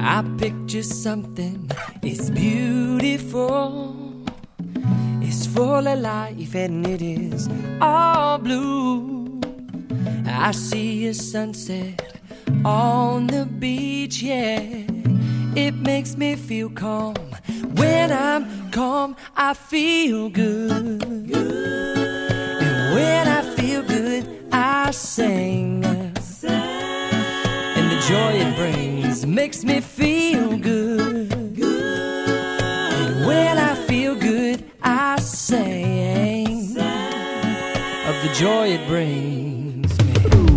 I picture something, it's beautiful, it's full of life and it is all blue. I see a sunset on the beach, yeah, it makes me feel calm. When I'm calm, I feel good. And when I feel good, I sing. And the joy it brings makes me feel good. And when I feel good, I sing of the joy it brings me.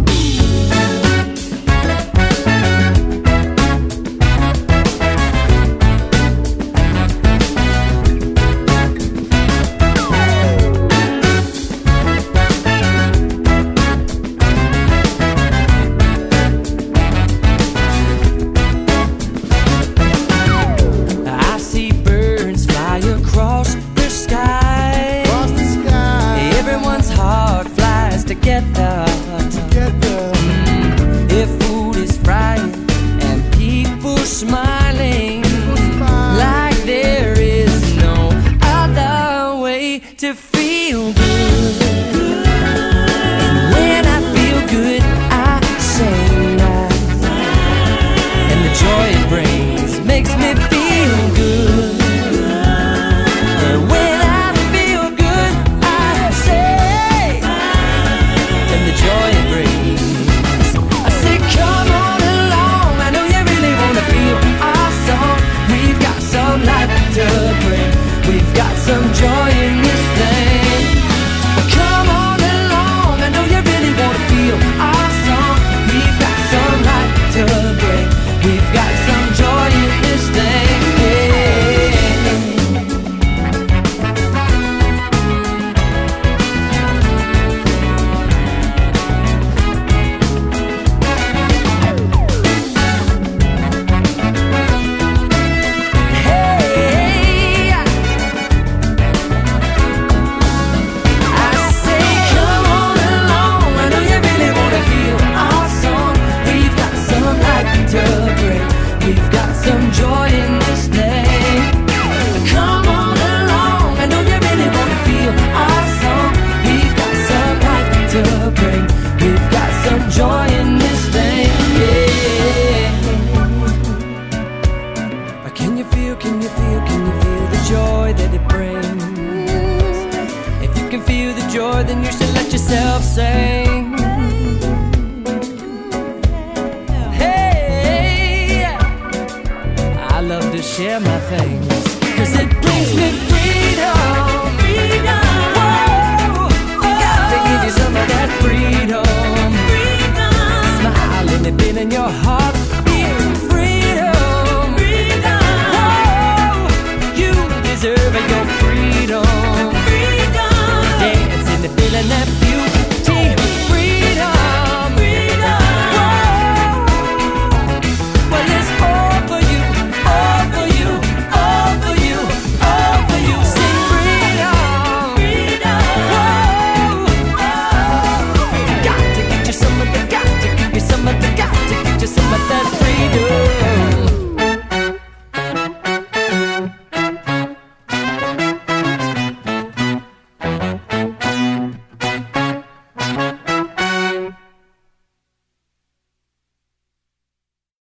Together. If food is frying and people smiling, like there is no other way to feel good. And when I feel good, I sing. And the joy it brings makes me feel good. And when I feel good, I sing. The joy it brings. I say, come on along. I know you really want to feel awesome. We've got some life to bring. We've got some joy in this thing. Come on along. I know you really want to feel awesome. We've got some life to bring. We've got some joy in this thing. We've got some joy in this thing. Come on along. I know you really want to feel awesome. We've got some life to bring. We've got some joy in this thing. Yeah. Can you feel the joy that it brings? If you can feel the joy, then you should let yourself sing. I love to share my things, 'cause it brings me freedom. Freedom. Whoa, got to give you some of that freedom. Freedom. Smile and it been in your heart.